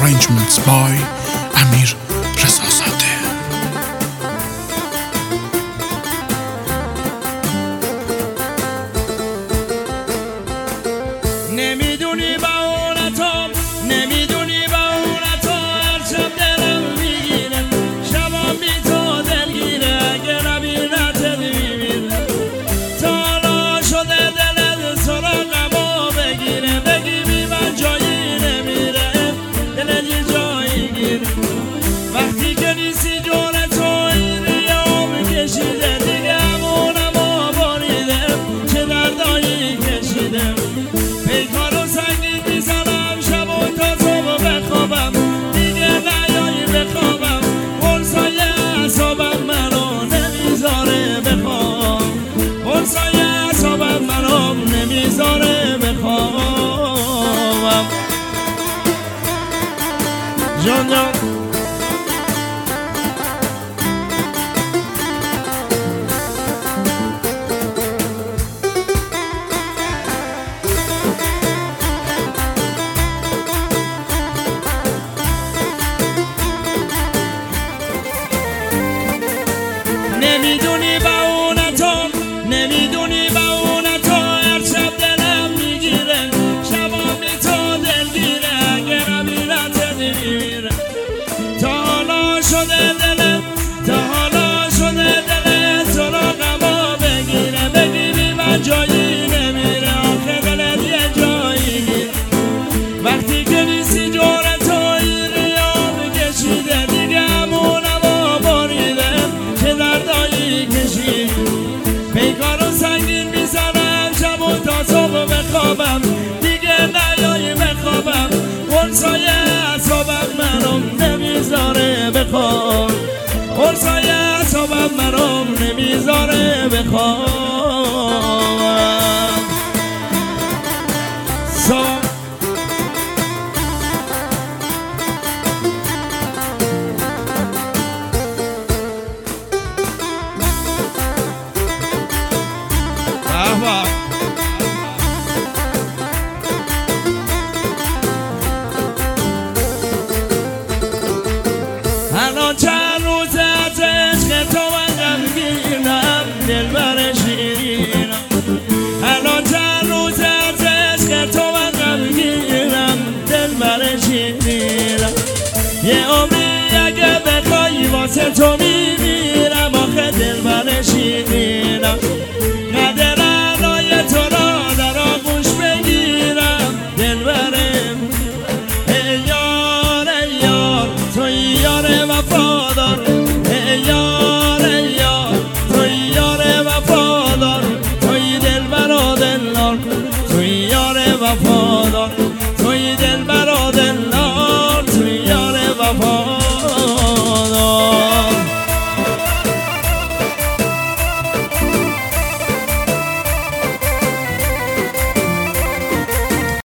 arrangements by امیر رضازاده. نمیدونی بهونتم، نمیدونی بهونتم، هر شب دلم میگیره، شبم بی تو دلگیره، اگه نبینت میمیره. تا حالا شده دلت سراغمو بگیره، بگی بی من جایی نمیره، دلت یه جایی گیره. وقتی که نیستی جون تو این ریام کشیده، دیگه همونمو بریده، چه دردایی کشیده. پیکار و سنگین میزنم شب و تا صبح بخوابم، دیگه نیایی بخوابم، قرصای اعصابم منو نمیذاره بخوام، قرصای اعصابم منو نمیذاره بخوابم. جان جان نمیدونی بهونتم، نمیدونی بهونتم، هر شب دلم میگیره، شبام بی تو دلگیره، اگه نبینت میمیره. تا حالا شده دلم، تا حالا شده دلم سراغمو بگیره، بگی بی من جایی نمیره، آخه دلت یه جایی گیره. وقتی که نیستی جون تو این ریام کشیده، دیگه همونمو بریده، چه دردایی کشید. پیکار و سنگین میزنم شب و تا صبح بخوابم، دیگه نیایی بخوابم، قرصای اعصابم منو نمیذاره بخواب، قرصای اعصابم منو نمیذاره بخوابم. الان چند روز از عشق تو من غمگینم، دلبر شیرینم. الان چند روز از عشق تو من غمگینم، دلبر شیرینم. یه عمری اگه بخوای واسه تو میمیرم، آخه دلبر شیرینم. قدر علای تو را در آغوش بگیرم، دلبرم. ای یار ای یار توی یار وفادار، ای یار ای یار توی یار وفادار، توی دلبر و دلدار، توی یار وفادار.